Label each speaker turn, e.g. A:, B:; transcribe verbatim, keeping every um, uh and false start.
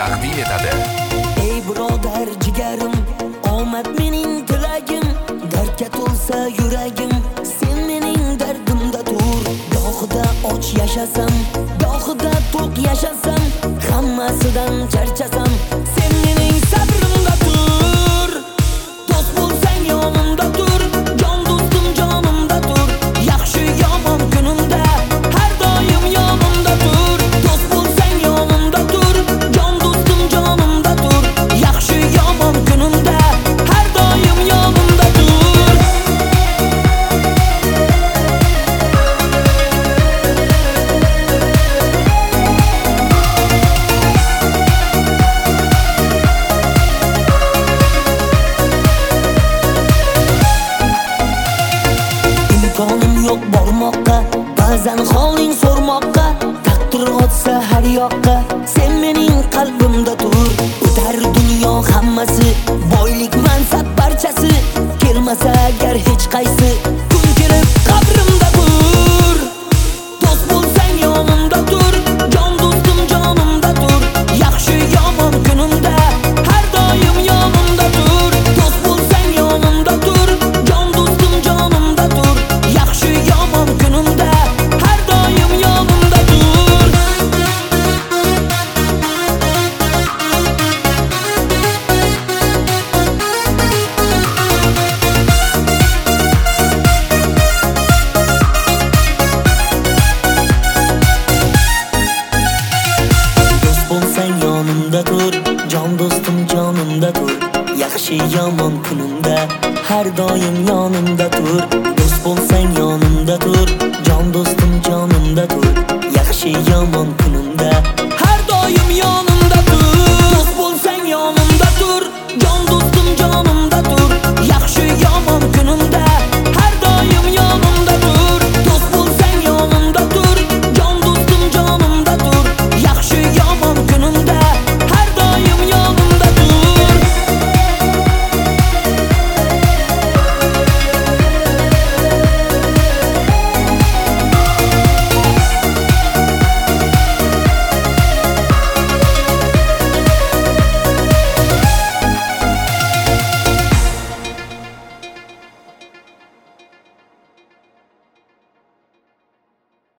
A: taqdim etadi.
B: Ey birodar jigarim, omad mening tilagim, dardga to'lsa yuragim, sen mening dardimda tur. Gohida och yashasam, gohida to'q yashasam, hammasidan charchasam, sen mening sabrimda tur. Do'st bo'lsang yonimda tur, jon do'stim jonimda tur. Yaxshi yomon kunimda har doim yonimda tur. Do'st bo'lsang yonimda tur, jon do'stim jonimda tur. Yaxshi yomon kunimda har doim yonimda tur. Imkonim yo'q bormoqqa, ba'zan holing so'rmoqqa. Taqdir otsa har yoqqa, sen mening qalbimda tur. O'tar dunyo hammasi, boylik mansab barchasi, kelmasa agar hech qaysi, kun kelib qabrimda tur. Do'st bo'lsang yonimda tur, jon do'stim jonimda tur. Yaxshi yomon kunimda har doim yonimda tur. Do'st bo'lsang yonimda tur, jon do'stim jonimda tur. Yaxshi yomon kunimda har doim yonimda tur. Do'st bo'lsang yonimda tur, jon do'stim jonimda tur. Yaxshi yomon kunimda har doim yonimda tur. Do'st bo'lsang yonimda tur, jon do'stim jonimda tur. Yaxshi yomon kunimda har doim yonimda